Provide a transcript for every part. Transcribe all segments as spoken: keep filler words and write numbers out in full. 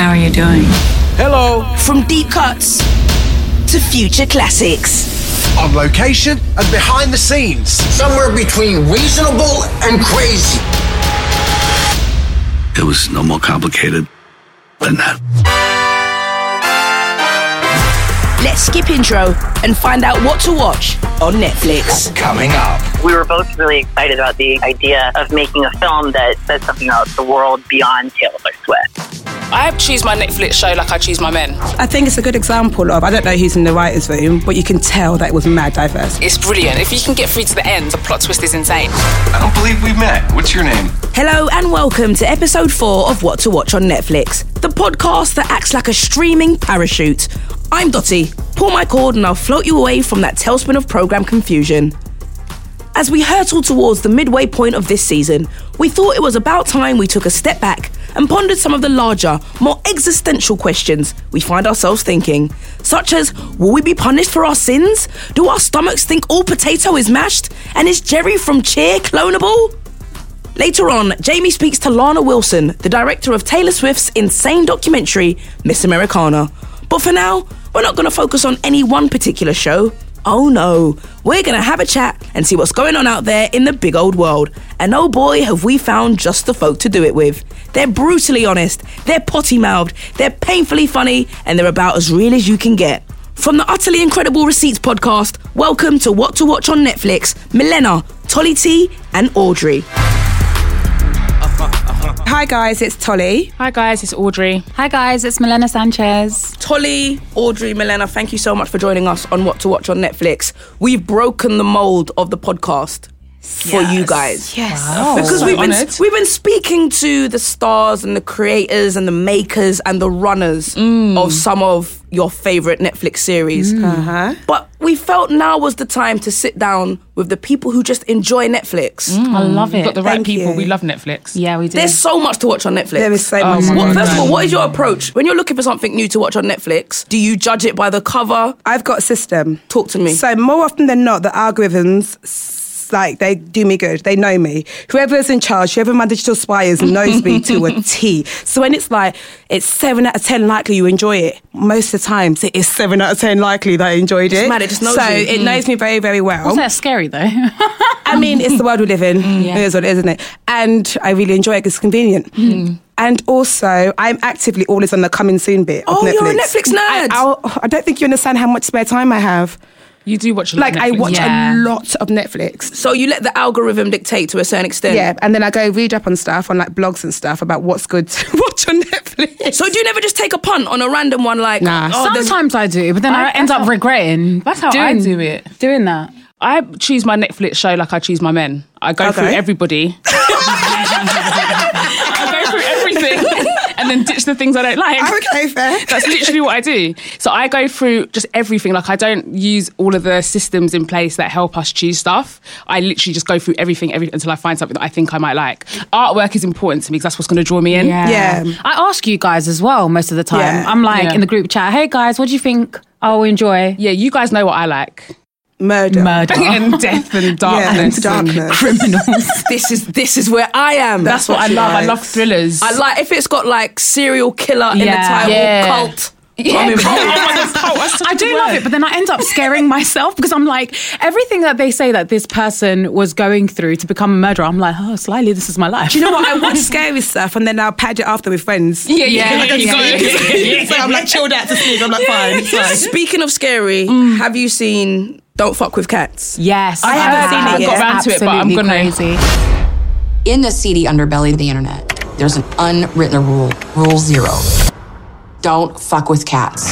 How are you doing? Hello. From deep cuts to future classics. On location and behind the scenes. Somewhere between reasonable and crazy. It was no more complicated than that. Let's skip intro and find out what to watch on Netflix. Coming up. We were both really excited about the idea of making a film that says something about the world beyond Taylor Swift. I choose my Netflix show like I choose my men. I think it's a good example of, I don't know who's in the writer's room, but you can tell that it was mad diverse. It's brilliant. If you can get through to the end, the plot twist is insane. I don't believe we've met. What's your name? Hello and welcome to episode four of What to Watch on Netflix, the podcast that acts like a streaming parachute. I'm Dottie. Pull my cord and I'll float you away from that tailspin of programme confusion. As we hurtle towards the midway point of this season, we thought it was about time we took a step back and pondered some of the larger, more existential questions we find ourselves thinking, such as, will we be punished for our sins? Do our stomachs think all potato is mashed? And is Jerry from Cheer clonable? Later on, Jamie speaks to Lana Wilson, the director of Taylor Swift's insane documentary, Miss Americana. But for now, we're not going to focus on any one particular show. Oh no, we're going to have a chat and see what's going on out there in the big old world. And oh boy, have we found just the folk to do it with. They're brutally honest, they're potty-mouthed, they're painfully funny, and they're about as real as you can get. From the Utterly Incredible Receipts podcast, welcome to What to Watch on Netflix, Milena, Tolly T, and Audrey. Hi guys, it's Tolly. Hi guys, it's Audrey. Hi guys, it's Milena Sanchez. Tolly, Audrey, Milena, thank you so much for joining us on What to Watch on Netflix. We've broken the mould of the podcast for Yes. you guys. Yes. Wow. Because So we've been honoured. we've been speaking to the stars and the creators and the makers and the runners of some of your favourite Netflix series. Uh-huh. But we felt now was the time to sit down with the people who just enjoy Netflix. I love We've it. got the right Thank people. you. We love Netflix. Yeah, we do. There's so much to watch on Netflix. There is so Oh much. my What, God. first of all, what is your approach? When you're looking for something new to watch on Netflix, do you judge it by the cover? I've got a system. Talk to me. So more often than not, the algorithms, s- like, they do me good. They know me. Whoever's in charge, whoever my digital spy is, knows me to a T. So when it's like, it's seven out of ten likely you enjoy it, most of the times it is seven out of ten likely that I enjoyed it. It's mad, it just knows so you. it knows me very, very well. Also, that's scary though. I mean, it's the world we live in. Yeah. It is what it is, isn't it? And I really enjoy it 'cause it's convenient. And also, I'm actively always on the coming soon bit of Oh, Netflix. you're a Netflix nerd. I, I'll- I don't think you understand how much spare time I have. You do watch a lot Like, of I Netflix. watch Yeah. a lot of Netflix. So you let the algorithm dictate to a certain extent. Yeah, and then I go read up on stuff, on like blogs and stuff about what's good to watch on Netflix. So do you never just take a punt on a random one like, Nah. oh, there's- Sometimes I do, but then I, I- end that's up how- regretting. that's how doing, I do it. Doing that. I choose my Netflix show like I choose my men. I go Okay. through everybody. I go through everything and then ditch the things I don't like. Okay, fair. That's literally what I do. So I go through just everything. Like, I don't use all of the systems in place that help us choose stuff. I literally just go through everything, every, until I find something that I think I might like. Artwork is important to me because that's what's going to draw me in. Yeah. I ask you guys as well most of the time. Yeah. I'm like Yeah. in the group chat, hey guys, what do you think I'll enjoy? Yeah, you guys know what I like. Murder. Murder. And death and darkness. Yeah, and darkness. Criminals. this is this is where I am. That's what I she love. I likes. love thrillers. I like if it's got like serial killer in the Yeah. title, Yeah. cult. Yeah, I'm involved. oh my God, cult, that's such I a do good love word. it, but then I end up scaring myself because I'm like, everything that they say that this person was going through to become a murderer, I'm like, oh, slightly, this is my life. Do you know what? I watch scary stuff and then I'll pad it after with friends. Yeah, yeah, Yeah, you got yeah. it. So I'm like chilled out to sleep. I'm like, fine, it's fine. Speaking of scary, Mm. have you seen Don't Fuck With Cats? Yes. I haven't seen it I yet. got round to it, but I'm Absolutely gonna- crazy. In the seedy underbelly of the internet, there's an unwritten rule. Rule zero. Don't fuck with cats.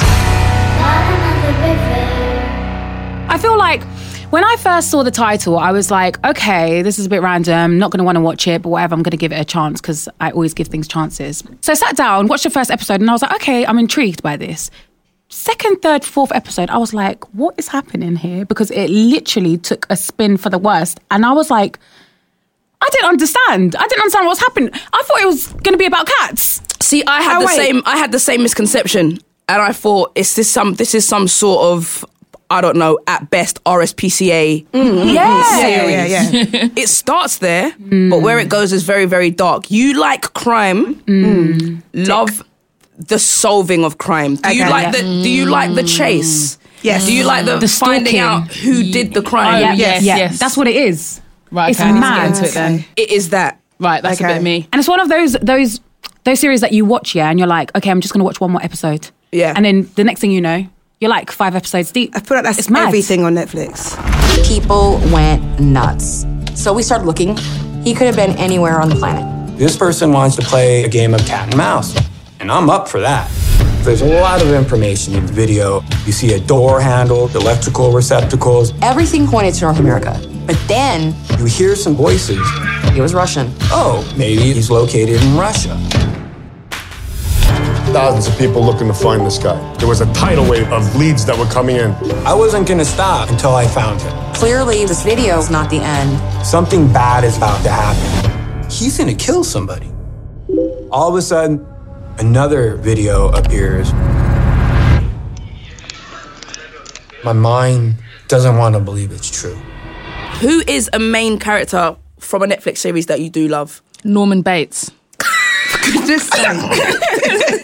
I feel like when I first saw the title, I was like, okay, this is a bit random, not going to want to watch it, but whatever, I'm going to give it a chance because I always give things chances. So I sat down, watched the first episode, and I was like, okay, I'm intrigued by this. Second, third, fourth episode, I was like, what is happening here? Because it literally took a spin for the worst. And I was like, I didn't understand. I didn't understand what was happening. I thought it was going to be about cats. See, I had Oh, the wait. same. I had the same misconception, and I thought, is this some? This is some sort of, I don't know, at best R S P C A Yeah, yeah, yeah, yeah. It starts there, but where it goes is very, very dark. You like crime, love the solving of crime? Do you Okay, like yeah. the Do you like the chase? Yes. Do you like the, The finding stalking. out who did the crime? Oh, yeah, yes, yeah, yes. that's what it is. Right, It's okay, I need to mad. get into it then. It is that. Right, that's a Okay. bit of me. And it's one of those those those series that you watch, yeah, and you're like, okay, I'm just gonna watch one more episode. Yeah. And then the next thing you know, you're like five episodes deep. I feel like that's It's mad. everything on Netflix. People went nuts. So we started looking. He could have been anywhere on the planet. This person wants to play a game of cat and mouse, and I'm up for that. There's a lot of information in the video. You see a door handle, electrical receptacles. Everything pointed to North America. But then You hear some voices. he was Russian. Oh, maybe he's located in Russia. Thousands of people looking to find this guy. There was a tidal wave of leads that were coming in. I wasn't gonna stop until I found him. Clearly, this video is not the end. Something bad is about to happen. He's gonna kill somebody. All of a sudden, another video appears. My mind doesn't want to believe it's true. Who is a main character from a Netflix series that you do love? Norman Bates. Goodness sake.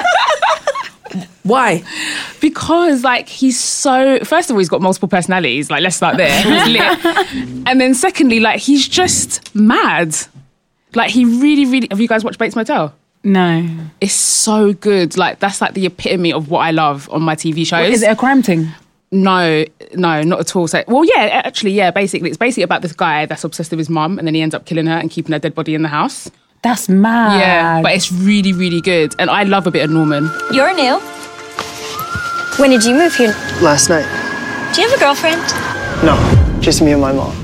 Why? Because, like, he's so... First of all, he's got multiple personalities. Like, let's start there. He's lit. And then secondly, like, he's just mad. Like, he really, really... Have you guys watched Bates Motel? No. It's so good. Like, that's like the epitome of what I love on my T V shows. Is it a crime thing? No, no, not at all. So, well, yeah, actually, yeah, basically. It's basically about this guy that's obsessed with his mum and then he ends up killing her and keeping her dead body in the house. That's mad. Yeah, but it's really, really good. And I love a bit of Norman. You're new. When did you move here? Last night. Do you have a girlfriend? No, just me and my mom.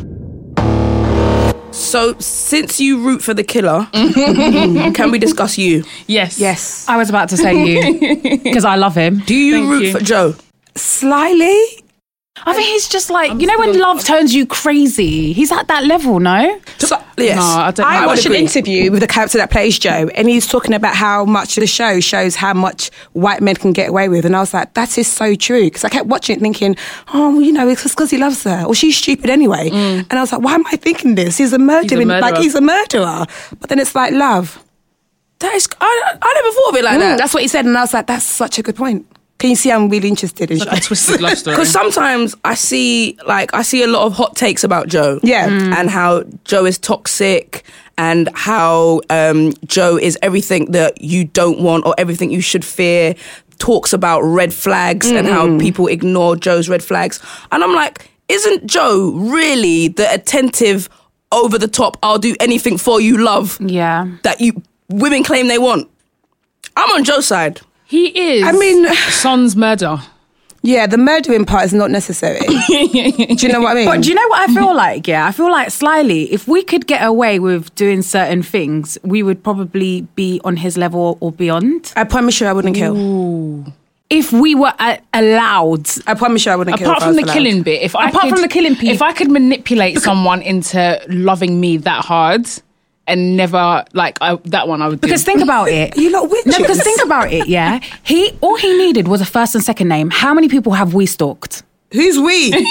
So, since you root for the killer, can we discuss you? Yes. Yes. I was about to say you because I love him. Do you Thank root you. for Joe? Slyly. I think he's just like, you know when love turns you crazy? He's at that level, no? So, yes. No, I don't I I would watched an agree. interview with the character that plays Joe, and he's talking about how much the show shows how much white men can get away with. And I was like, that is so true. Because I kept watching it thinking, oh, well, you know, it's just because he loves her. Or she's stupid anyway. Mm. And I was like, why am I thinking this? He's a murderer. Like, murderer. he's a murderer. But then it's like, love. That is, I, I never thought of it like Mm, that. that's what he said. And I was like, that's such a good point. Can you see I'm really interested in Like a twisted love story. Because sometimes I see, like, I see a lot of hot takes about Joe. Yeah. Mm. And how Joe is toxic and how um, Joe is everything that you don't want or everything you should fear. Talks about red flags and how people ignore Joe's red flags. And I'm like, isn't Joe really the attentive, over the top, I'll do anything for you love Yeah. that you women claim they want? I'm on Joe's side. He is. I mean- Son's murder. Yeah, the murdering part is not necessary. Do you know what I mean? But do you know what I feel like? Yeah, I feel like slyly, if we could get away with doing certain things, we would probably be on his level or beyond. I promise you I wouldn't kill. If we were uh, allowed. I promise you I wouldn't kill. Apart if I from was the allowed. killing bit, if I Apart could, from the killing piece. if I could manipulate someone into loving me that hard and never like I, that one, I would do. Because think about it. You lot witches. No, because think about it, yeah. He all he needed was a first and second name. How many people have we stalked? Who's we? Who's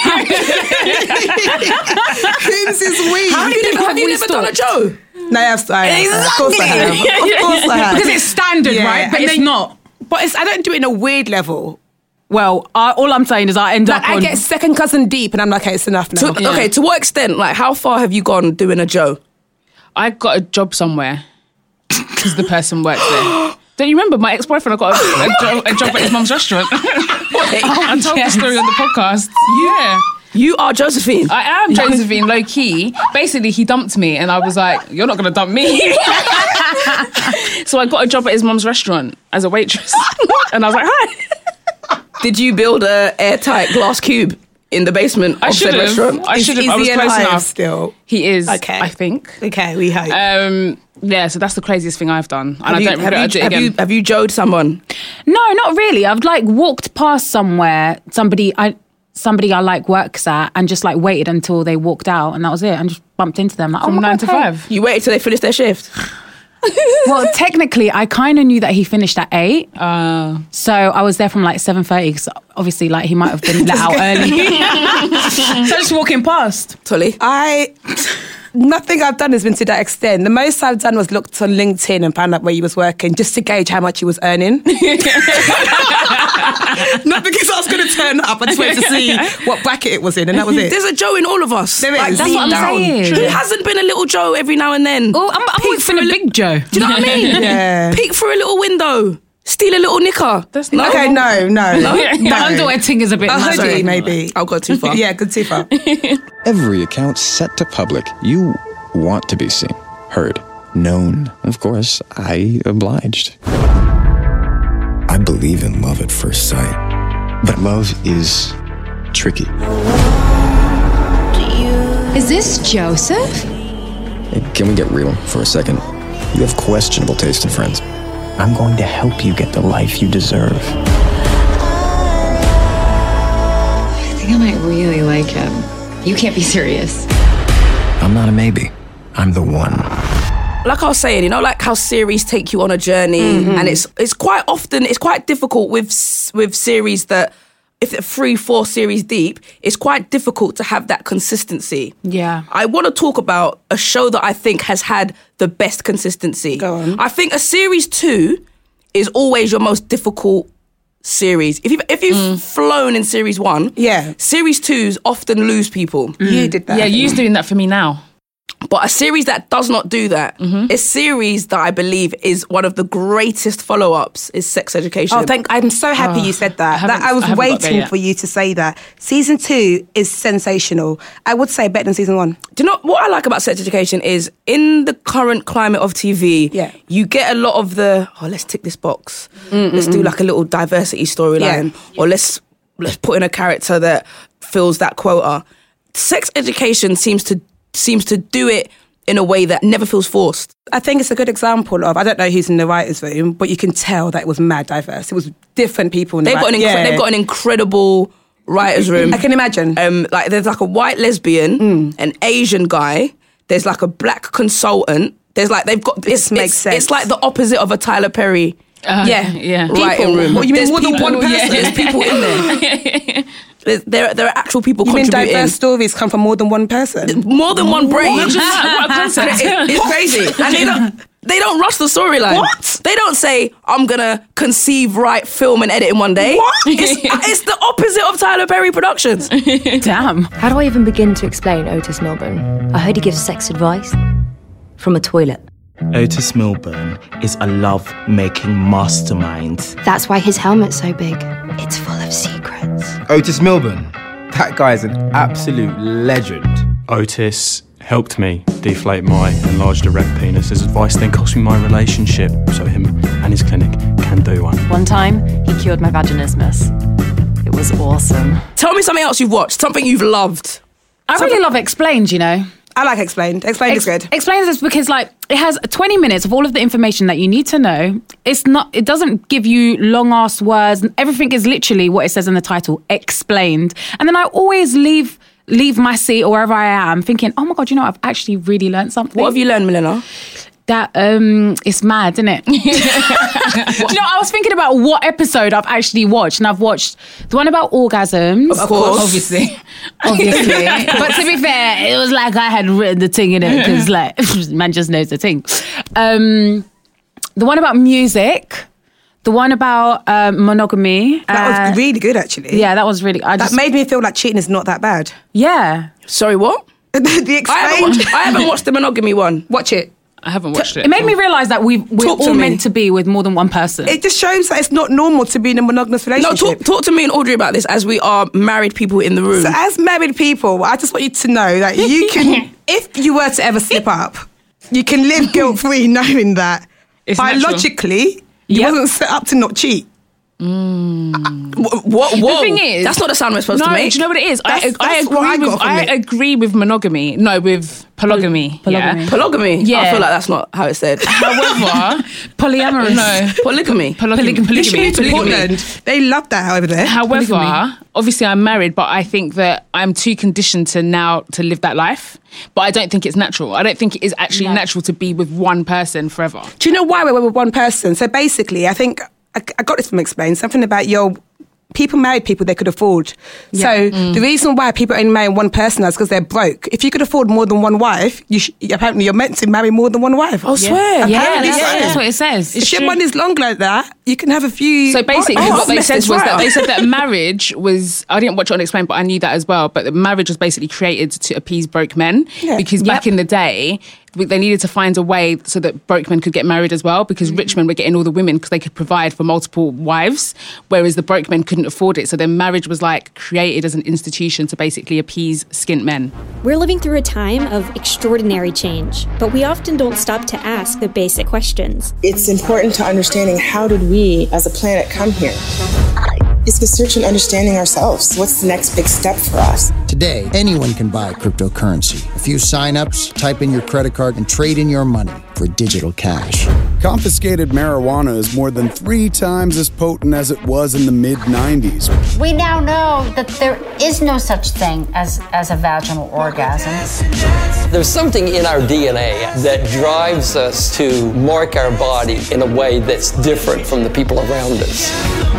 is we? How you, never, have you never done a Joe? No, I've, I have. Of course I have. Of course I have. Because it's standard, Yeah, right? But and it's then- not. But it's, I don't do it in a weird level. Well, I, all I'm saying is I end Like, up I on... get second cousin deep and I'm like, okay, it's enough now. To, Okay, to what extent? Like, how far have you gone doing a Joe? I got a job somewhere because the person works there. Don't you remember my ex-boyfriend? I got a, a, job, a job at his mum's restaurant. I told yes. the story on the podcast. Yeah. You are Josephine. I am Josephine, low key. Basically, he dumped me, and I was like, "You're not gonna dump me." So I got a job at his mum's restaurant as a waitress, and I was like, "Hi." Did you build a airtight glass cube in the basement I of should said have. restaurant? I Is- should have. is I was he close alive enough. still? He is. Okay. I think. Okay, we hope. Um, yeah, so that's the craziest thing I've done, and Have I you, don't have regret I you, did it have again. you have you Joe'd someone? No, not really. I've like walked past somewhere, somebody I somebody I like works at, and just like waited until they walked out, and that was it. And just bumped into them like, From oh, nine to okay. five. You waited till they finished their shift. Well, technically, I kind of knew that he finished at eight, Uh, so I was there from like seven thirty. Because obviously, like he might have been let out early. So just walking past. Tolly. I Nothing I've done has been to that extent. The most I've done was looked on LinkedIn and found out where you was working just to gauge how much you was earning. Not because I was going to turn up. I just wanted to see what bracket it was in, and that was it. There's a Joe in all of us. There like, is. That's what I'm down. saying. Who hasn't been a little Joe every now and then? Oh, I'm, I'm always been a big Joe. Do you know what I mean? Yeah. Peek through a little window. Steal a little knicker. That's no. Okay, no, no. No? The underwear thing is a bit A mad. hoodie, maybe. I'll go too far. Yeah, good too far. Every account set to public. You want to be seen, heard, known. Of course, I obliged. I believe in love at first sight, but love is tricky. Is this Joseph? Hey, can we get real for a second? You have questionable taste in friends. I'm going to help you get the life you deserve. I think I might really like him. You can't be serious. I'm not a maybe. I'm the one. Like I was saying, you know, like how series take you on a journey, Mm-hmm. and it's it's quite often it's quite difficult with with series that if they're three, four series deep, it's quite difficult to have that consistency. Yeah. I want to talk about a show that I think has had the best consistency. Go on. I think a series two is always your most difficult series. If you've, if you've Mm. flown in series one, Yeah. series twos often lose people. You did that. Yeah, you're doing that for me now. But a series that does not do that, a series that I believe is one of the greatest follow-ups is Sex Education. Oh, thank! I'm so happy Oh, you said I that. haven't- that I was I haven't got there waiting yet. for you to say that. Season two is sensational. I would say better than season one. Do you know what I like about Sex Education is in the current climate of T V, Yeah. you get a lot of the, oh, let's tick this box. Let's do like a little diversity storyline. Yeah. Or let's let's put in a character that fills that quota. Sex Education seems to seems to do it in a way that never feels forced. I think it's a good example of, I don't know who's in the writer's room, but you can tell that it was mad diverse. It was different people in the They've got an writ- incre- yeah. they've got an incredible writer's room. I can imagine. Um, like there's like a white lesbian, Mm. an Asian guy. There's like a black consultant. There's like they've got it's makes it's, sense. it's like the opposite of a Tyler Perry. Uh, yeah, yeah. writing room. What, you mean There's more than people, one person? There's people in there. There's, there, there are actual people You mean contributing. diverse stories come from more than one person? More than one brain. Imagine that. What a concept. It- it's crazy, and they don't. They don't rush the storyline. What? They don't say, I'm going to conceive, write, film and edit in one day. What? It's, it's the opposite of Tyler Perry Productions. Damn. How do I even begin to explain Otis Milburn? I heard he gives sex advice from a toilet. Otis Milburn is a love-making mastermind. That's why his helmet's so big. It's full of secrets. Otis Milburn. That guy is an absolute legend. Otis helped me deflate my enlarged erect penis. His advice then cost me my relationship, so him and his clinic can do one. One time, he cured my vaginismus. It was awesome. Tell me something else you've watched, something you've loved. I really love Explained, you know. I like Explained. Explained Ex- is good. Explained is because like it has twenty minutes of all of the information that you need to know. It's not. It doesn't give you long ass words. Everything is literally what it says in the title. Explained. And then I always leave leave my seat or wherever I am thinking, oh my god, you know, I've actually really learned something. What have you learned, Milena? That um, it's mad, isn't it? You know, I was thinking about what episode I've actually watched, and I've watched the one about orgasms. Of course. Obviously. Obviously. But to be fair, it was like I had written the thing in it, because like, man just knows the thing. Um, the one about music. The one about um, monogamy. That uh, was really good, actually. Yeah, that was really... I That just, made me feel like cheating is not that bad. Yeah. Sorry, what? the Explained. I haven't, watched, I haven't watched the monogamy one. Watch it. I haven't watched it. It made me realise that we, we're Talk to all me. meant to be with more than one person. It just shows that it's not normal to be in a monogamous No, relationship. talk, talk to me and Audrey about this as we are married people in the room. So as married people, I just want you to know that you can, if you were to ever slip up, you can live guilt-free knowing that It's biologically, you Yep. wasn't set up to not cheat. What? What? Whoa. The thing is, that's not the sound we're supposed no, to make. do you know what it is? That's- I, I that's agree what I got with from I it. agree with monogamy. No, with polygamy. Polygamy. Yeah. Polygamy? Yeah. I feel like that's not how it's said. However, Polyamorous. no, Polygamy. polygamy. Polygamy. You should move to Polygamy. Portland. They love that over there. However, Polygamy. obviously I'm married, but I think that I'm too conditioned to now to live that life. But I don't think it's natural. I don't think it is actually No. natural to be with one person forever. Do you know why we're with one person? So basically, I think I, I got this from Explained. Something about your people married people they could afford. Yeah. So Mm. the reason why people only marry one person is because they're broke. If you could afford more than one wife, you sh- apparently you're meant to marry more than one wife. I swear. Yeah, Apparently that's, so. that's what it says. If your money's long like that, you can have a few. So basically, Oh, what they I've said messed was this that right they up. said that marriage was. I didn't watch it unexplained, but I knew that as well. But the marriage was basically created to appease broke men Yeah. because back in the day, we- they needed to find a way so that broke men could get married as well. Because rich men were getting all the women because they could provide for multiple wives, whereas the broke men couldn't afford it. So their marriage was like created as an institution to basically appease skint men. We're living through a time of extraordinary change, but we often don't stop to ask the basic questions. It's important to understanding how did we as a planet come here? It's the search and understanding ourselves. What's the next big step for us? Today, anyone can buy cryptocurrency. A few sign-ups, type in your credit card, and trade in your money for digital cash. Confiscated marijuana is more than three times as potent as it was in the mid nineties. We now know that there is no such thing as, as a vaginal orgasm. There's something in our D N A that drives us to mark our body in a way that's different from the people around us.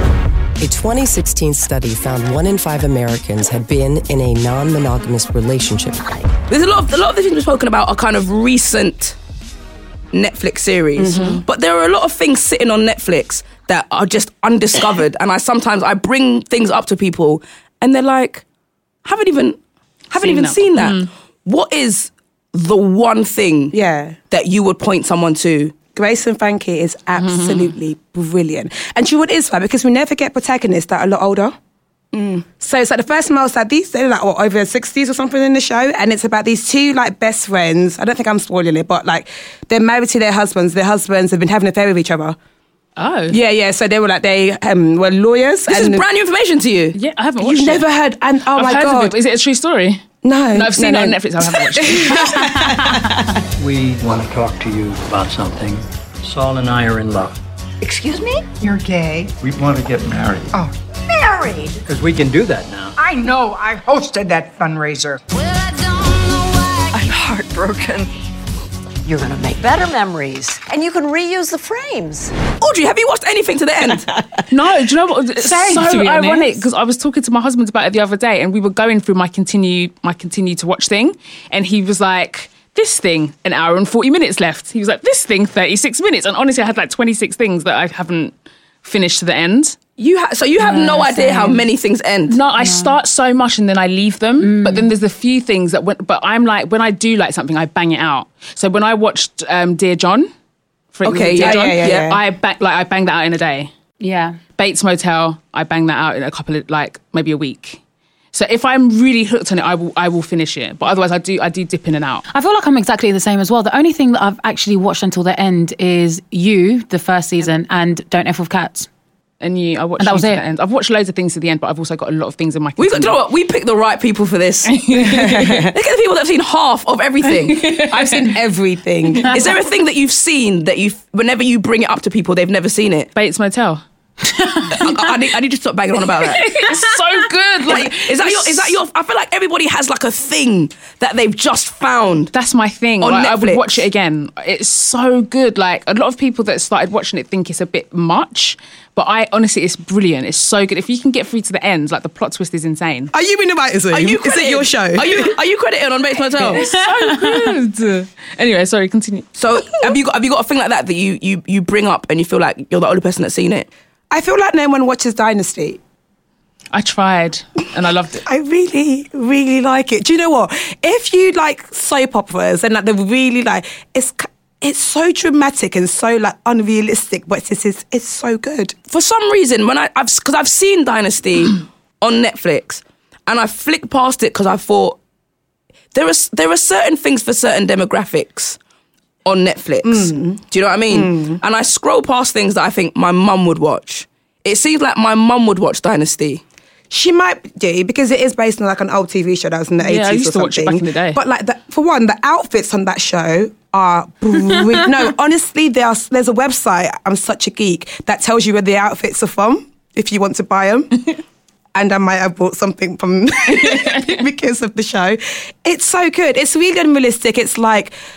A twenty sixteen study found one in five Americans had been in a non-monogamous relationship. There's a lot of a lot of the things we've spoken about are kind of recent Netflix series, Mm-hmm. but there are a lot of things sitting on Netflix that are just undiscovered. And I sometimes I bring things up to people, and they're like, "Haven't even, haven't Seen even that. seen that." Mm. What is the one thing Yeah. that you would point someone to? Grace and Frankie is absolutely brilliant. And do you know what it is, right? Because we never get protagonists that are a lot older. So it's like the first male side, these they're like what, over sixties or something in the show, and it's about these two like best friends. I don't think I'm spoiling it, but like they're married to their husbands. Their husbands have been having an affair with each other. Oh. Yeah, yeah. So they were like they um, were lawyers. This and is brand new information to you. Yeah, I haven't watched You've it. never heard, and oh I've my heard god, of it. Is it a true story? No, No, I've seen no, it on no. Netflix. I haven't watched it. We want to talk to you about something. Saul and I are in love. Excuse me? You're gay? We want to get married. Oh, married? Because we can do that now. I know. I hosted that fundraiser. I'm heartbroken. You're going to make better memories, and you can reuse the frames. Audrey, have you watched anything to the end? No, do you know what? It's Same, so to be honest. ironic because I was talking to my husband about it the other day, and we were going through my continue my continue to watch thing, and he was like, "This thing, an hour and forty minutes left." He was like, "This thing, thirty-six minutes," and honestly, I had like twenty-six things that I haven't finished to the end. You ha- so you have Yeah, no idea same. how many things end. No, I start so much and then I leave them. But then there's a few things that, when, but I'm like, when I do like something, I bang it out. So when I watched um, Dear John, for Okay, Dear yeah, John, yeah, yeah, yeah. I bang, like I banged that out in a day. Yeah. Bates Motel, I banged that out in a couple of like maybe a week. So if I'm really hooked on it, I will I will finish it. But otherwise, I do I do dip in and out. I feel like I'm exactly the same as well. The only thing that I've actually watched until the end is You, the first season, and Don't F with Cats. And you, I watched And that you was to it. the end. I've watched loads of things to the end, but I've also got a lot of things in my. We got, do you know what? We picked the right people for this. Look at the people that have seen half of everything. I've seen everything. Is there a thing that you've seen that you, whenever you bring it up to people, they've never seen it? Bates Motel. I, I, need, I need to stop banging on about that. It's so good. Like, is that your? Is that your? I feel like everybody has like a thing that they've just found. That's my thing. On Like, I would Netflix. watch it again. It's so good. Like a lot of people that started watching it think it's a bit much, but I honestly, it's brilliant. It's so good. If you can get through to the end, like the plot twist is insane. Are you in the writers' room? Are you? Is it credited- your show? Are you? Are you credited on Bates Motel? It's so good. Anyway, sorry. Continue. So have you got? Have you got a thing like that that you you you bring up and you feel like you're the only person that's seen it? I feel like no one watches Dynasty. I tried and I loved it. I really, really like it. Do you know what? If you like soap operas and like they're really like, it's it's so dramatic and so like unrealistic, but it's it's, it's so good. For some reason, when I I've because I've seen Dynasty on Netflix and I flicked past it because I thought there are there are certain things for certain demographics on Netflix. Mm. Do you know what I mean? Mm. And I scroll past things that I think my mum would watch. It seems like my mum would watch Dynasty. She might do because it is based on like an old T V show that was in the eighties Yeah, I used or to watch it something. back in the day. But like, the, for one, the outfits on that show are brilliant. No, honestly, there's there's a website. I'm such a geek that tells you where the outfits are from if you want to buy them. And I might have bought something from because of the show. It's so good. It's really unrealistic. It's like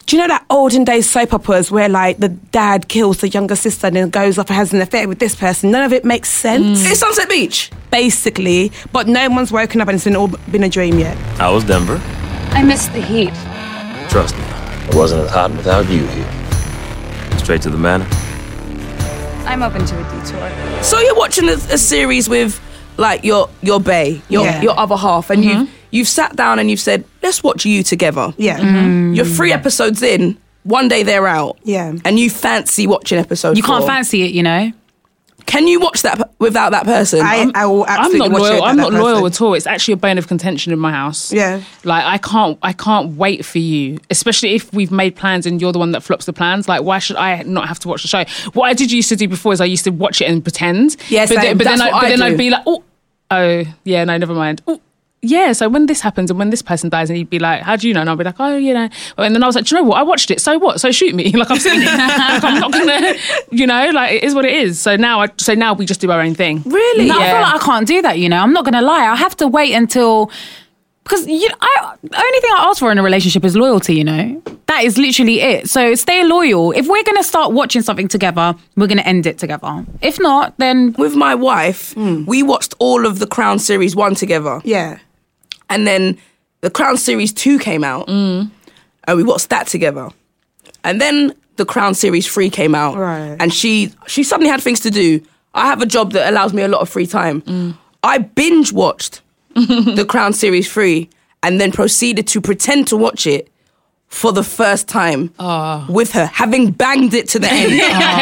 Do you know that olden days soap operas where like the dad kills the younger sister and then goes off and has an affair with this person? None of it makes sense. It's Sunset Beach. Basically. But no one's woken up and it's been all been a dream yet. How was Denver? I miss the heat. Trust me, it wasn't as hot without you here. Straight to the manor. I'm open to a detour. So you're watching a, a series with like your your bae, your Yeah. your other half, and Mm-hmm. you've you've sat down and you've said, let's watch you together. Yeah. Mm. You're three episodes in, one day they're out. Yeah. And you fancy watching episode You can't four. fancy it, you know. Can you watch that p- without that person? I, I will I'm absolutely not watch it loyal. with I'm that not loyal person. at all. It's actually a bone of contention in my house. Yeah. Like I can't, I can't wait for you, especially if we've made plans and you're the one that flops the plans. Like, why should I not have to watch the show? What I did used to do before is I used to watch it and pretend. Yes, but I- then, but that's then, I, what but I then do. I'd be like, oh, oh, yeah, no, never mind. Oh, yeah, so when this happens and when this person dies, and he'd be like, how do you know? And I'll be like, oh, you know. And then I was like, do you know what? I watched it. So what? So shoot me. Like, I've seen it. Like, I'm not gonna, you know, like it is what it is. So now, I, so now we just do our own thing. Really? No, I Yeah. feel like I can't do that, you know. I'm not going to lie. I have to wait until... Because you, I, the only thing I ask for in a relationship is loyalty, you know. That is literally it. So stay loyal. If we're going to start watching something together, we're going to end it together. If not, then... With my wife, we watched all of the Crown series one together. Yeah. And then the Crown series two came out, and we watched that together. And then the Crown series three came out, Right. and she she suddenly had things to do. I have a job that allows me a lot of free time. I binge watched the Crown series three, and then proceeded to pretend to watch it for the first time with her, having banged it to the end.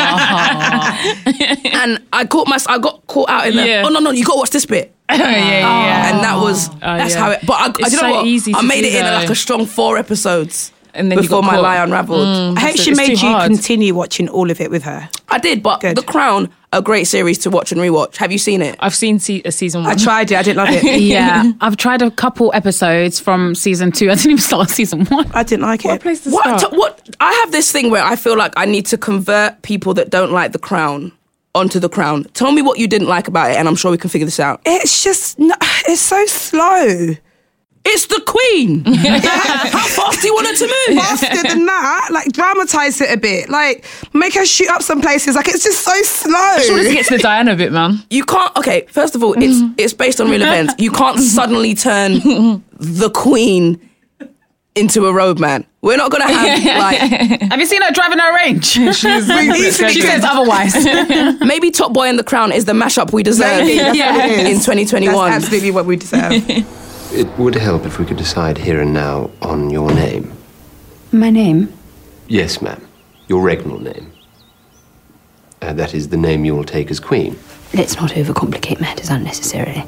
And I caught my, I got caught out in the, Yeah. oh no, no, you got to watch this bit. yeah, yeah. And that was, that's yeah. how it, but I, I It's you know so what? easy I to made do it in though. like a strong four episodes And then you before got my caught. lie unraveled. Mm. I hope It's- she it's made too you hard. continue watching all of it with her. I did, but Good. The Crown, a great series to watch and rewatch. Have you seen it? I've seen se- a season one. I tried it. I didn't love it. Yeah, I've tried a couple episodes from season two. I didn't even start season one. I didn't like What a it. place to What, start. t- what? I have this thing where I feel like I need to convert people that don't like The Crown onto The Crown. Tell me what you didn't like about it, and I'm sure we can figure this out. It's just, no, it's so slow. It's the Queen. How fast do you want her to move? Faster than that, like dramatise it a bit, like make her shoot up some places. Like it's just so slow. She wants to get to the Diana bit, man. You can't. Okay, first of all, it's it's based on real events. You can't suddenly turn the Queen into a roadman. We're not gonna have like Have you seen her driving her range? She's she says otherwise. maybe Top Boy and The Crown is the mashup we deserve Maybe, that's what it is. in twenty twenty-one. That's absolutely what we deserve. It would help if we could decide here and now on your name. My name? Yes, ma'am. Your regnal name. Uh, that is the name you will take as queen. Let's not overcomplicate matters unnecessarily.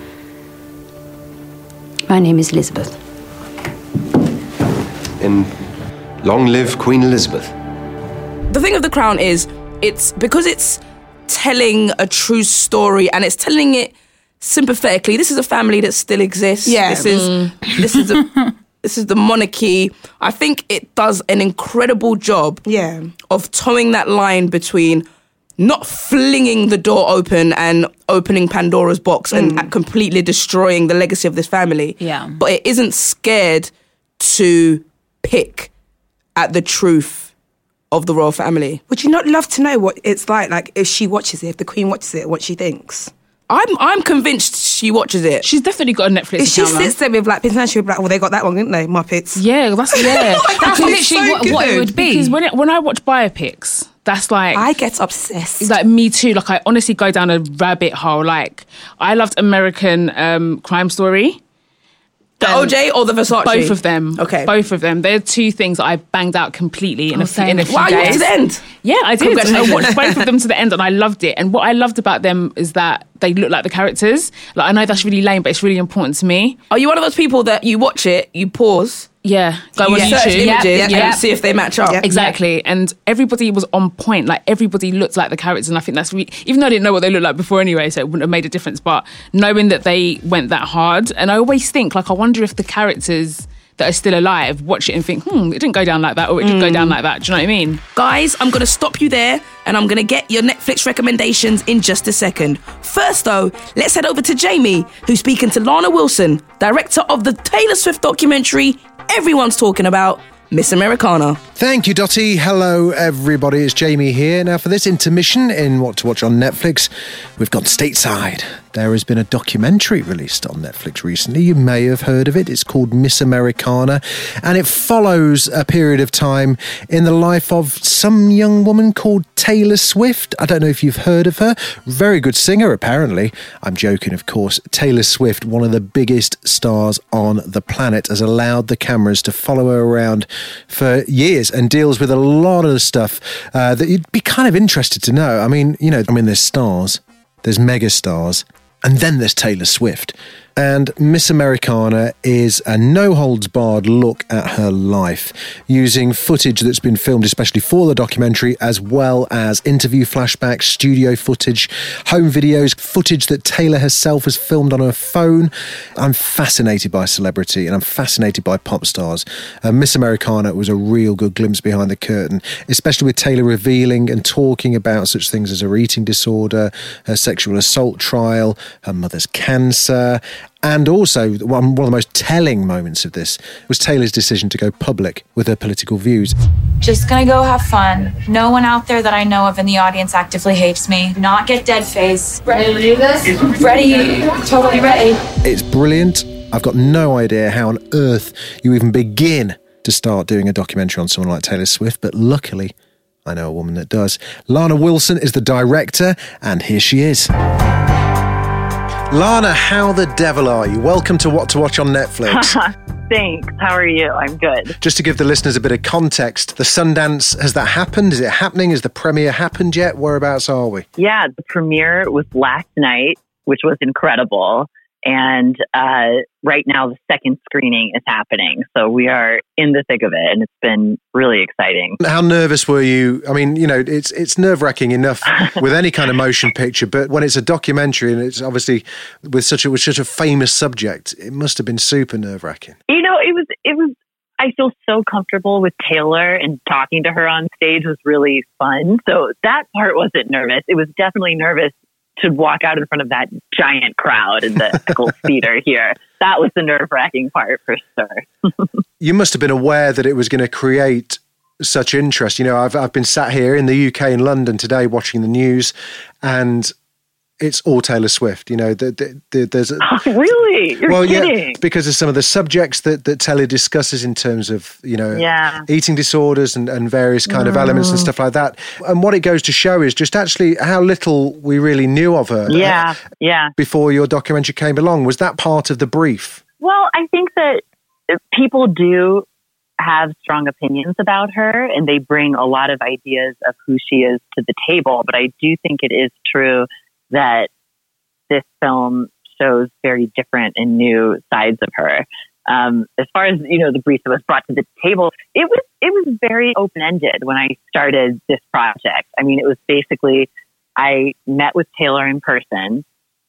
My name is Elizabeth. And long live Queen Elizabeth. The thing of The Crown is, it's because it's telling a true story and it's telling it sympathetically. This is a family that still exists. Yeah. This is this is a, this is the monarchy. I think it does an incredible job Yeah. of towing that line between not flinging the door open and opening Pandora's box and completely destroying the legacy of this family. Yeah. But it isn't scared to pick at the truth of the royal family. Would you not love to know what it's like? Like if she watches it, if the Queen watches it, what she thinks. I'm I'm convinced she watches it. She's definitely got a Netflix If she account, man. sits there with like Princess, she'll be like, "Well, they got that one, didn't they, Muppets?" Yeah, that's yeah. That's It's literally so what, what it good. would be. Because when it, when I watch biopics, that's like I get obsessed. like me too. Like I honestly go down a rabbit hole. Like I loved American um, Crime Story. The And O J or the Versace? Both of them. Okay. Both of them. They're two things that I banged out completely in, Oh, a, few, in a same. few Wow, you went days. to the end. Yeah, I did. I Congratulations. watched both of them to the end and I loved it. And what I loved about them is that they look like the characters. Like I know that's really lame, but it's really important to me. Are you one of those people that you watch it, you pause, Yeah, go you on search YouTube. images, Yep, and yep. you see if they match up? Yep. Exactly, and everybody was on point. Like everybody looked like the characters, and I think that's re- even though I didn't know what they looked like before anyway, so it wouldn't have made a difference. But knowing that they went that hard, and I always think like I wonder if the characters that are still alive watch it and think, hmm, it didn't go down like that, or it did go down like that. Do you know what I mean? Guys, I'm going to stop you there and I'm going to get your Netflix recommendations in just a second. First, though, let's head over to Jamie, who's speaking to Lana Wilson, director of the Taylor Swift documentary everyone's talking about, Miss Americana. Thank you, Dottie. Hello, everybody. It's Jamie here. Now, for this intermission in What to Watch on Netflix, we've gone stateside. There has been a documentary released on Netflix recently. You may have heard of it. It's called Miss Americana, and it follows a period of time in the life of some young woman called Taylor Swift. I don't know if you've heard of her. Very good singer, apparently. I'm joking, of course. Taylor Swift, one of the biggest stars on the planet, has allowed the cameras to follow her around for years and deals with a lot of stuff uh, that you'd be kind of interested to know. I mean, you know, I mean, there's stars, there's mega stars, and then there's Taylor Swift. And Miss Americana is a no-holds-barred look at her life, using footage that's been filmed especially for the documentary, as well as interview flashbacks, studio footage, home videos, footage that Taylor herself has filmed on her phone. I'm fascinated by celebrity, and I'm fascinated by pop stars. Uh, Miss Americana was a real good glimpse behind the curtain, especially with Taylor revealing and talking about such things as her eating disorder, her sexual assault trial, her mother's cancer. And also, one, one of the most telling moments of this was Taylor's decision to go public with her political views. Just gonna go have fun. No one out there that I know of in the audience actively hates me. Not get dead face. Ready to do this? Ready, totally ready. It's brilliant. I've got no idea how on earth you even begin to start doing a documentary on someone like Taylor Swift, but luckily, I know a woman that does. Lana Wilson is the director, and here she is. Lana, how the devil are you? Welcome to What to Watch on Netflix. Thanks. How are you? I'm good. Just to give the listeners a bit of context, the Sundance, has that happened? Is it happening? Has the premiere happened yet? Whereabouts are we? Yeah, the premiere was last night, which was incredible. And uh, right now, the second screening is happening. So we are in the thick of it, and it's been really exciting. How nervous were you? I mean, you know, it's it's nerve-wracking enough with any kind of motion picture, but when it's a documentary and it's obviously with such a with such a famous subject, it must have been super nerve-wracking. You know, it was it was. I feel so comfortable with Taylor, and talking to her on stage was really fun. So that part wasn't nervous. It was definitely nervous to walk out in front of that giant crowd in the Eccles Theater here. That was the nerve-wracking part for sure. You must have been aware that it was going to create such interest. You know, I've I've been sat here in the U K in London today watching the news, and it's all Taylor Swift. You know, the, the, the, there's a, oh, really? You're well, kidding. Yeah, because of some of the subjects that, that Taylor discusses in terms of, you know, yeah. eating disorders and, and various kind of Mm. elements and stuff like that. And what it goes to show is just actually how little we really knew of her. Yeah, yeah. Before your documentary came along. Was that part of the brief? Well, I think that people do have strong opinions about her, and they bring a lot of ideas of who she is to the table. But I do think it is true that this film shows very different and new sides of her. Um, as far as, you know, the brief that was brought to the table, it was it was very open-ended when I started this project. I mean, it was basically, I met with Taylor in person,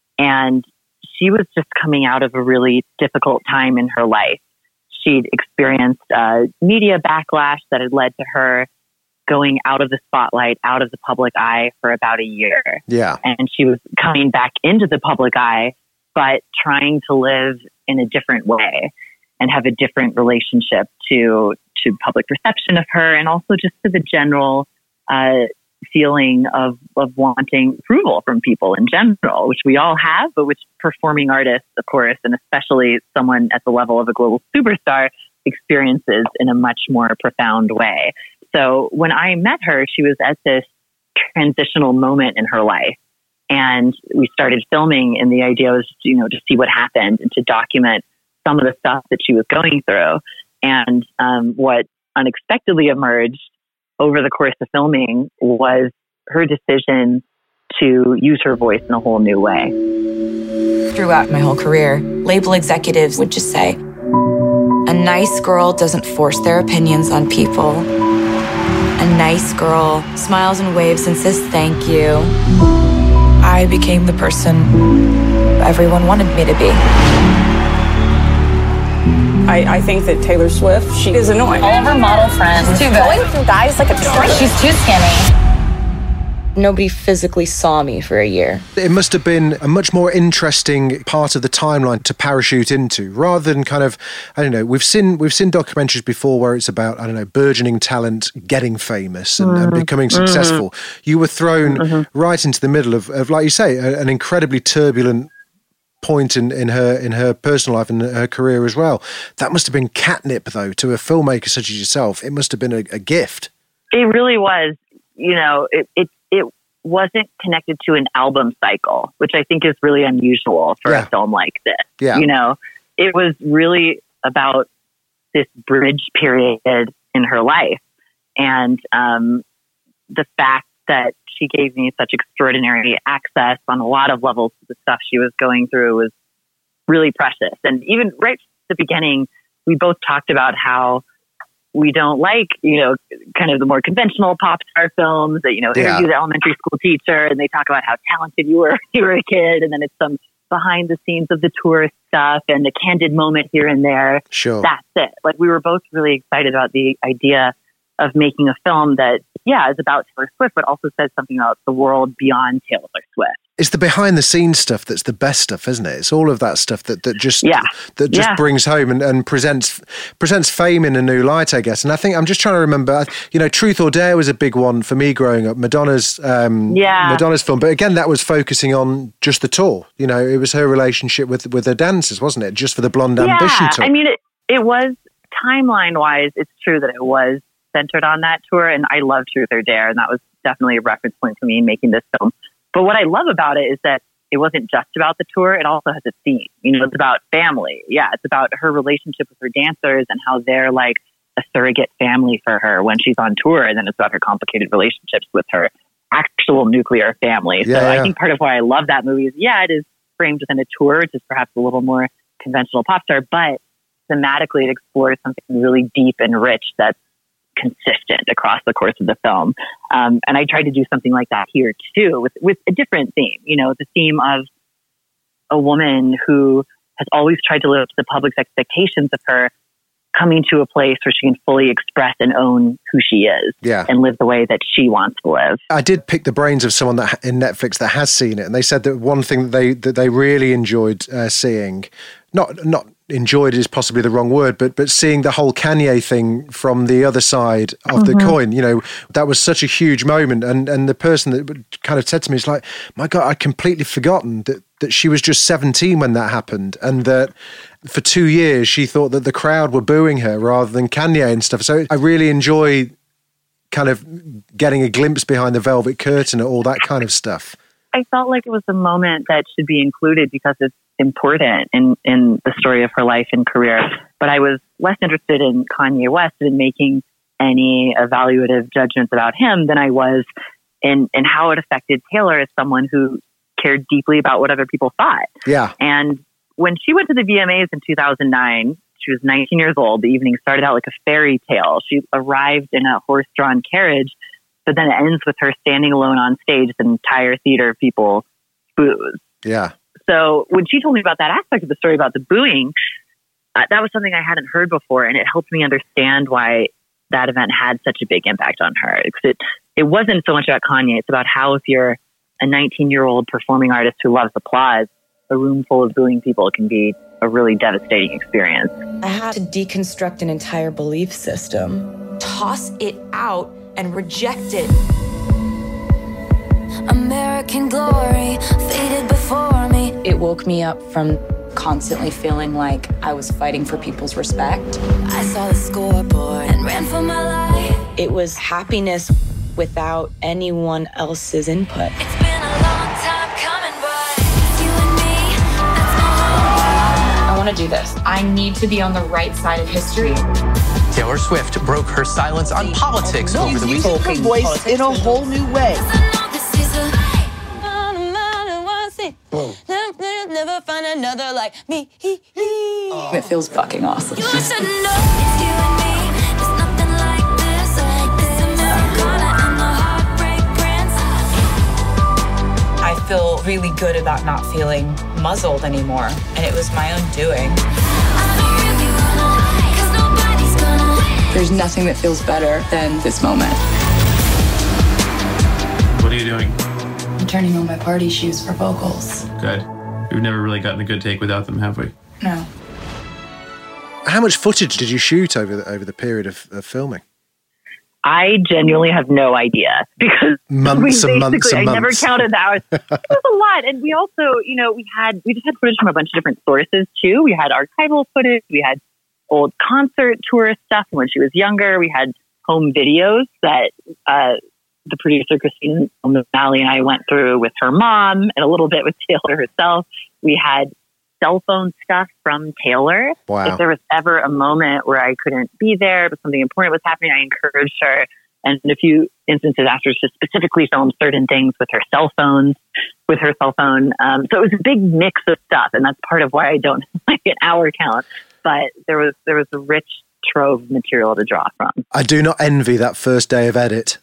and she was just coming out of a really difficult time in her life. She'd experienced uh, media backlash that had led to her going out of the spotlight, out of the public eye for about a year. Yeah. And she was coming back into the public eye, but trying to live in a different way and have a different relationship to to public perception of her, and also just to the general uh, feeling of, of wanting approval from people in general, which we all have, but which performing artists, of course, and especially someone at the level of a global superstar, experiences in a much more profound way. So when I met her, she was at this transitional moment in her life. And we started filming, and the idea was, you know, to see what happened and to document some of the stuff that she was going through. And um, what unexpectedly emerged over the course of filming was her decision to use her voice in a whole new way. Throughout my whole career, label executives would just say, a nice girl doesn't force their opinions on people. A nice girl smiles and waves and says thank you. I became the person everyone wanted me to be. I, I think that Taylor Swift, she is annoying. All of her model friends. She's too good. Going through guys like a train. She's too skinny. nobody physically saw me for a year. It must have been a much more interesting part of the timeline to parachute into, rather than kind of, I don't know, we've seen we've seen documentaries before where it's about, I don't know, burgeoning talent getting famous and, mm. and becoming successful. Mm-hmm. You were thrown mm-hmm. right into the middle of, of, like you say, a, an incredibly turbulent point in, in her in her personal life and her career as well. That must have been catnip, though, to a filmmaker such as yourself. It must have been a, a gift. It really was. You know, it, it it wasn't connected to an album cycle, which I think is really unusual for yeah. a film like this. Yeah. You know, it was really about this bridge period in her life, and um, the fact that she gave me such extraordinary access on a lot of levels to the stuff she was going through was really precious. And even right from the beginning, we both talked about how we don't like, you know, kind of the more conventional pop star films that, you know, Yeah. interview the elementary school teacher and they talk about how talented you were when you were a kid. And then it's some behind the scenes of the tourist stuff and the candid moment here and there. Sure. That's it. Like, we were both really excited about the idea of making a film that, yeah, is about Taylor Swift, but also says something about the world beyond Taylor Swift. It's the behind the scenes stuff that's the best stuff, isn't it? It's all of that stuff that, that just Yeah. that just Yeah. brings home and, and presents presents fame in a new light, I guess. And I think I'm just trying to remember, you know, Truth or Dare was a big one for me growing up. Madonna's um, Yeah. Madonna's film, but again, that was focusing on just the tour. You know, it was her relationship with with her dancers, wasn't it? Just for the Blonde Ambition tour. I mean, it, it was timeline wise, it's true that it was centered on that tour, and I love Truth or Dare, and that was definitely a reference point for me in making this film. But what I love about it is that it wasn't just about the tour, it also has a theme. You know, it's about family. Yeah, it's about her relationship with her dancers and how they're like a surrogate family for her when she's on tour, and then it's about her complicated relationships with her actual nuclear family. Yeah, so yeah. I think part of why I love that movie is, yeah, it is framed within a tour, which is perhaps a little more conventional pop star, but thematically it explores something really deep and rich that's consistent across the course of the film. Um, and I tried to do something like that here too, with, with a different theme, you know, the theme of a woman who has always tried to live up to the public's expectations of her, coming to a place where she can fully express and own who she is Yeah. and live the way that she wants to live. I did pick the brains of someone that in Netflix that has seen it, and they said that one thing that they that they really enjoyed uh, seeing, not not enjoyed is possibly the wrong word, but but seeing the whole Kanye thing from the other side of the Mhm. coin. You know, that was such a huge moment, and and the person that kind of said to me, "It's like, my God, I'd completely forgotten that that she was just seventeen when that happened, and that." For two years, she thought that the crowd were booing her rather than Kanye and stuff. So I really enjoy kind of getting a glimpse behind the velvet curtain and all that kind of stuff. I felt like it was a moment that should be included because it's important in, in the story of her life and career. But I was less interested in Kanye West and in making any evaluative judgments about him than I was in, in how it affected Taylor as someone who cared deeply about what other people thought. Yeah. And when she went to the V M As in two thousand nine, she was nineteen years old. The evening started out like a fairy tale. She arrived in a horse-drawn carriage, but then it ends with her standing alone on stage. The entire theater of people boos. Yeah. So when she told me about that aspect of the story about the booing, uh, that was something I hadn't heard before, and it helped me understand why that event had such a big impact on her. Because it, it wasn't so much about Kanye. It's about how if you're a nineteen-year-old performing artist who loves applause, a room full of booing people can be a really devastating experience. I had to deconstruct an entire belief system, toss it out and reject it. American glory faded before me. It woke me up from constantly feeling like I was fighting for people's respect. I saw the scoreboard and ran for my life. It was happiness without anyone else's input. It's been a long time coming, but it's you and me. That's my whole I want to do this. I need to be on the right side of history. Taylor Swift broke her silence on politics over the weekend. Her voice in a whole new way. Never find another like me. Oh. It feels fucking awesome. You should know it's you and me. There's nothing like this. This Americana and the Heartbreak Prince. I feel really good about not feeling muzzled anymore, and it was my own doing. There's nothing that feels better than this moment. What are you doing? I'm turning on my party shoes for vocals. Good. We've never really gotten a good take without them, have we? No. How much footage did you shoot over the, over the period of, of filming? I genuinely have no idea because months we and months and I never months. counted the hours. It was a lot. And we also, you know, we had, we just had footage from a bunch of different sources too. We had archival footage. We had old concert tour stuff when she was younger. We had home videos that uh, the producer, Christine O'Malley, and I went through with her mom and a little bit with Taylor herself. We had cell phone stuff from Taylor. Wow. If there was ever a moment where I couldn't be there, but something important was happening, I encouraged her. And in a few instances after, to specifically film certain things with her cell phones, with her cell phone. Um, so it was a big mix of stuff, and that's part of why I don't like an hour count. But there was there was a rich trove of material to draw from. I do not envy that first day of edit.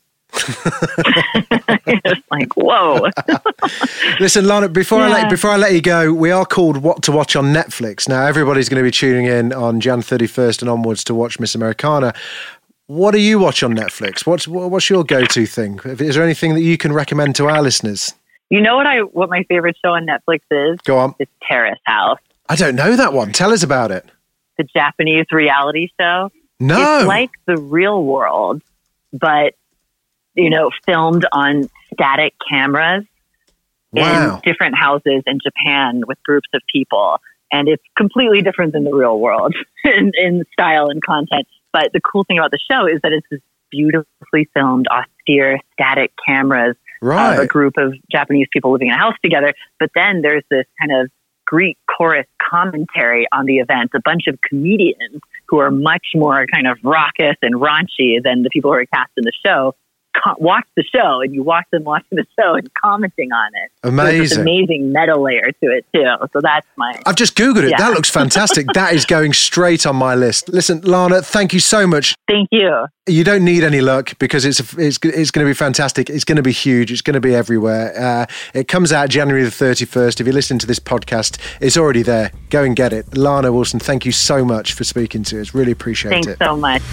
It's like, whoa. Listen, Lana, before Yeah. I let before I let you go, we are called What to Watch on Netflix. Now, everybody's going to be tuning in on January thirty-first and onwards to watch Miss Americana. What do you watch on Netflix? What's what's your go-to thing? Is there anything that you can recommend to our listeners? You know what I what my favorite show on Netflix is? Go on. It's Terrace House, I don't know that one. Tell us about it. the Japanese reality show. No. It's like the real world, but, you know, filmed on static cameras Wow. in different houses in Japan with groups of people. And it's completely different than the real world in, in style and content. But the cool thing about the show is that it's this beautifully filmed, austere, static cameras Right. of a group of Japanese people living in a house together. But then there's this kind of Greek chorus commentary on the event, a bunch of comedians who are much more kind of raucous and raunchy than the people who are cast in the show. Co- watch the show, and you watch them watching the show and commenting on it. So there's this Amazing. amazing meta layer to it too. So that's my. I've just Googled it. Yeah. That looks fantastic. That is going straight on my list. Listen, Lana, thank you so much. Thank you. You don't need any luck because it's it's it's going to be fantastic. It's going to be huge. It's going to be everywhere. Uh, it comes out January the thirty-first. If you listen to this podcast, it's already there. Go and get it. Lana Wilson, thank you so much for speaking to us. Really appreciate Thanks it. so much.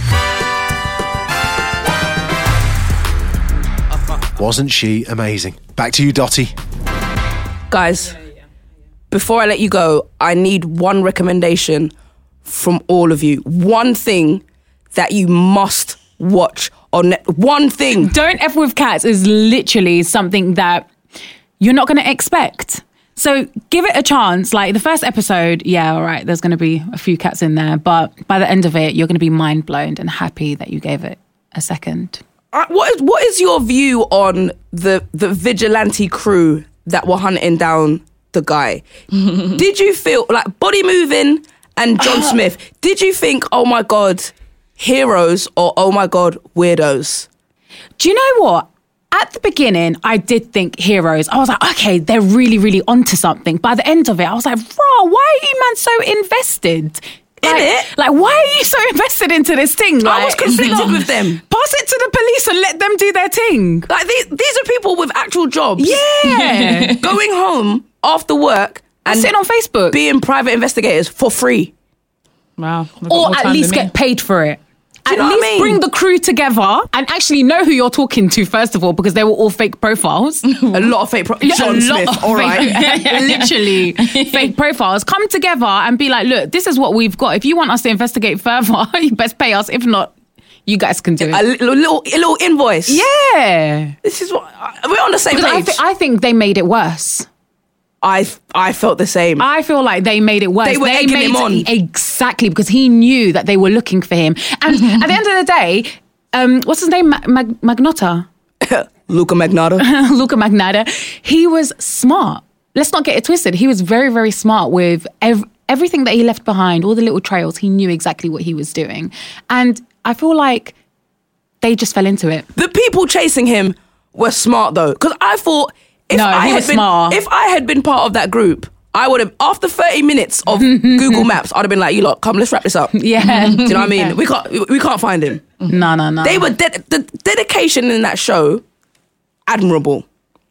Wasn't she amazing? Back to you, Dottie. Guys, before I let you go, I need one recommendation from all of you. One thing that you must watch on Net. One thing. Don't F with Cats is literally something that you're not going to expect. So give it a chance. Like the first episode, yeah, all right, there's going to be a few cats in there. But by the end of it, you're going to be mind blown and happy that you gave it a second. Uh, what is what is your view on the the vigilante crew that were hunting down the guy? Did you feel like Body Moving and John Smith? Did you think, oh my god, heroes, or oh my god, weirdos? Do you know what? At the beginning, I did think heroes. I was like, okay, they're really, really onto something. By the end of it, I was like, bro, why are you man so invested? Like, In it? Like, why are you so invested into this thing? Like, I was conflicted with them. Pass it to the police and let them do their thing. Like these, these are people with actual jobs. Yeah. Going home after work and sitting on Facebook, being private investigators for free. Wow. or at least get paid for it. Do At you know least what I mean? bring the crew together and actually know who you're talking to, first of all, because they were all fake profiles. A lot of fake profiles. Yeah, John a Smith, lot of all fake- right. literally fake profiles. Come together and be like, look, this is what we've got. If you want us to investigate further, you best pay us. If not, you guys can do it. A little, little, a little invoice. Yeah. This is what we're on the same Because I, page. thi- I think they made it worse. I I felt the same. I feel like they made it worse. They were egging made him on. exactly because he knew that they were looking for him. And at the end of the day, um, what's his name? Mag- Mag- Magnotta. Luca Magnotta. Luca Magnotta. He was smart. Let's not get it twisted. He was very, very smart with ev- everything that he left behind, all the little trails. He knew exactly what he was doing. And I feel like they just fell into it. The people chasing him were smart though, because I thought if No, I he had was been, smart. if I had been part of that group, I would have after thirty minutes of Google Maps, I'd have been like, "You lot, come, let's wrap this up." Yeah. Do you know what I mean? Yeah. We can't we can't find him. No, no, no. They were de- the dedication in that show, admirable.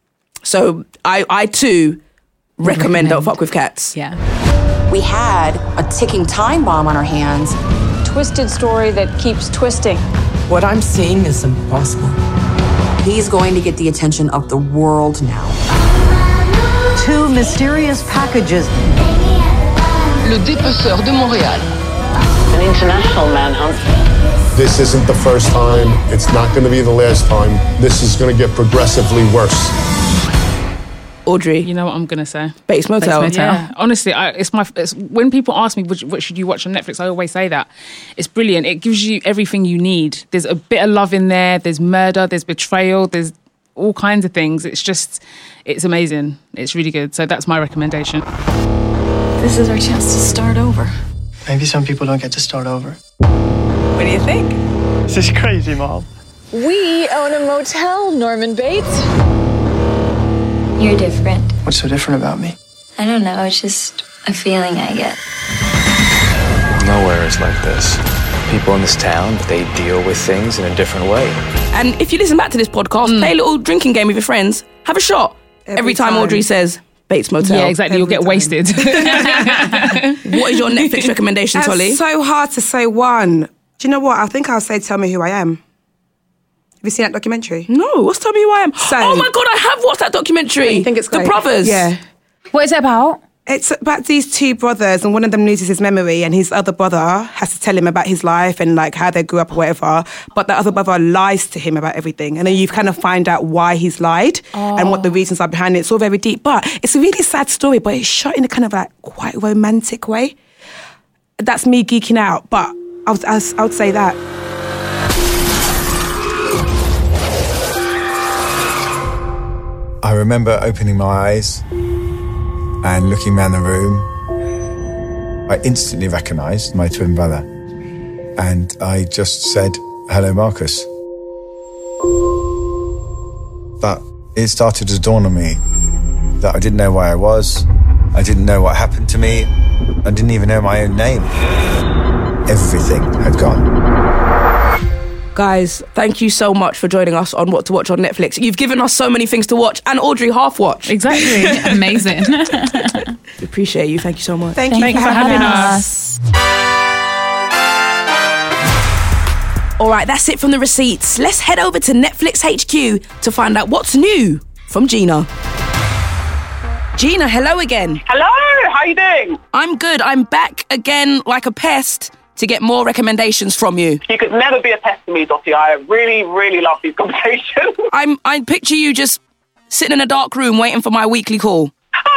So I I too recommend Don't Fuck with Cats. Yeah. We had a ticking time bomb on our hands. Twisted story that keeps twisting. What I'm seeing is impossible. He's going to get the attention of the world now. Two mysterious packages. Le dépeceur de Montréal. An international manhunt. This isn't the first time. It's not going to be the last time. This is going to get progressively worse. Audrey, you know what I'm gonna say? Bates Motel. Bates Motel. Yeah, honestly, I, it's my. It's, when people ask me what, what should you watch on Netflix, I always say that it's brilliant. It gives you everything you need. There's a bit of love in there. There's murder. There's betrayal. There's all kinds of things. It's just, it's amazing. It's really good. So that's my recommendation. This is our chance to start over. Maybe some people don't get to start over. What do you think? This is crazy, Mom. We own a motel, Norman Bates. You're different. What's so different about me? I don't know, it's just a feeling I get. Nowhere is like this. People in this town, they deal with things in a different way. And if you listen back to this podcast, mm. play a little drinking game with your friends. Have a shot. Every, Every time, time Audrey says Bates Motel. Yeah, exactly. Every You'll get time. wasted. What is your Netflix recommendation, That's Tolly? It's so hard to say one. Do you know what? I think I'll say Tell Me Who I Am. Have you seen that documentary? No, what's Tell Me Who I Am? So, oh my God, I have watched that documentary. You think it's great? The Brothers. Yeah. What is it about? It's about these two brothers, and one of them loses his memory, and his other brother has to tell him about his life and like how they grew up or whatever. But the other brother lies to him about everything, and then you kind of find out why he's lied oh. and what the reasons are behind it. It's all very deep, but it's a really sad story. But it's shot in a kind of like quite romantic way. That's me geeking out, but I would I would say that. I remember opening my eyes and looking around the room. I instantly recognised my twin brother. And I just said, hello, Marcus. But it started to dawn on me that I didn't know where I was. I didn't know what happened to me. I didn't even know my own name. Everything had gone. Guys, thank you so much for joining us on What to Watch on Netflix. You've given us so many things to watch, and Audrey half watch. Exactly. Amazing. We appreciate you. Thank you so much. Thank you Thanks for, for having, having us. us. All right, that's it from the receipts. Let's head over to Netflix H Q to find out what's new from Gina. Gina, hello again. Hello, how you doing? I'm good. I'm back again like a pest to get more recommendations from you. You could never be a pest to me, Dottie. I really, really love these conversations. I'm, I picture you just sitting in a dark room waiting for my weekly call.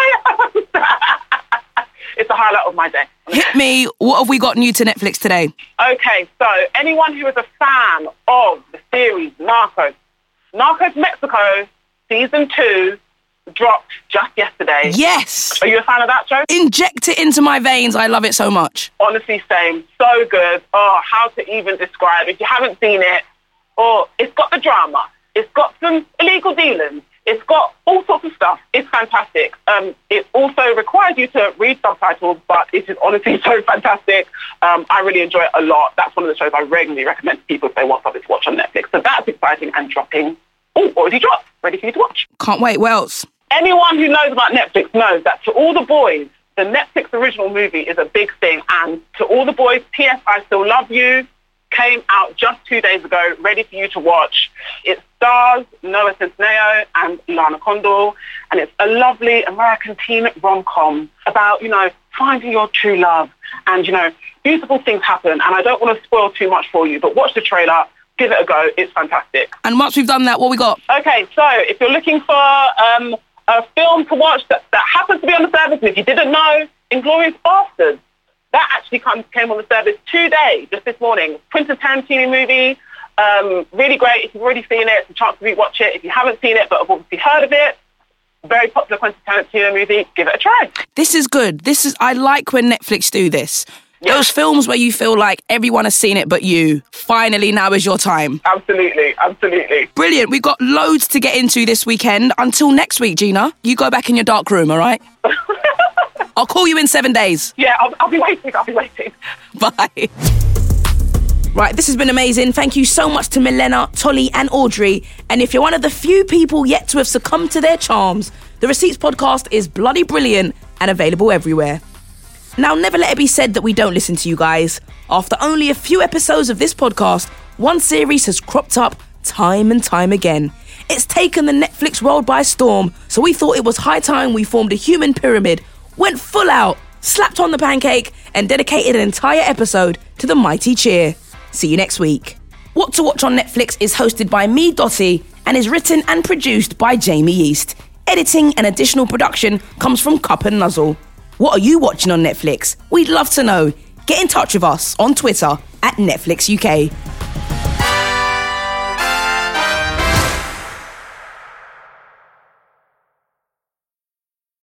It's the highlight of my day. Hit me. What have we got new to Netflix today? Okay, so anyone who is a fan of the series Narcos, Narcos Mexico Season two dropped just yesterday. Yes. Are you a fan of that show? Inject it into my veins. I love it so much. Honestly, same. So good. Oh, how to even describe it. If you haven't seen it, oh, it's got the drama. It's got some illegal dealings. It's got all sorts of stuff. It's fantastic. Um, it also requires you to read subtitles, but it is honestly so fantastic. Um, I really enjoy it a lot. That's one of the shows I regularly recommend to people if they want something to watch on Netflix. So that's exciting and dropping. Oh, already dropped. Ready for you to watch. Can't wait. What else? Anyone who knows about Netflix knows that To All the Boys, the Netflix original movie, is a big thing. And To All the Boys, P S I Still Love You, came out just two days ago, ready for you to watch. It stars Noah Centineo and Lana Condor, and it's a lovely American teen rom-com about, you know, finding your true love. And, you know, beautiful things happen. And I don't want to spoil too much for you, but watch the trailer. Give it a go. It's fantastic. And once we've done that, what we got? Okay, so if you're looking for um, a film to watch that, that happens to be on the service, and if you didn't know, Inglourious Basterds, that actually come, came on the service today, just this morning. Quentin Tarantino movie, um, really great. If you've already seen it, it's a chance to rewatch it. If you haven't seen it but have obviously heard of it, very popular Quentin Tarantino movie, give it a try. This is good. This is I like when Netflix do this. Yeah. Those films where you feel like everyone has seen it but you. Finally, now is your time. Absolutely, absolutely. Brilliant. We've got loads to get into this weekend. Until next week, Gina, you go back in your dark room, all right? I'll call you in seven days. Yeah, I'll, I'll be waiting. I'll be waiting. Bye. Right, this has been amazing. Thank you so much to Milena, Tolly and Audrey. And if you're one of the few people yet to have succumbed to their charms, the Receipts podcast is bloody brilliant and available everywhere. Now, never let it be said that we don't listen to you guys. After only a few episodes of this podcast, one series has cropped up time and time again. It's taken the Netflix world by storm, so we thought it was high time we formed a human pyramid, went full out, slapped on the pancake, and dedicated an entire episode to the mighty cheer. See you next week. What to Watch on Netflix is hosted by me, Dotty, and is written and produced by Jamie East. Editing and additional production comes from Cup and Nuzzle. What are you watching on Netflix? We'd love to know. Get in touch with us on Twitter at Netflix U K.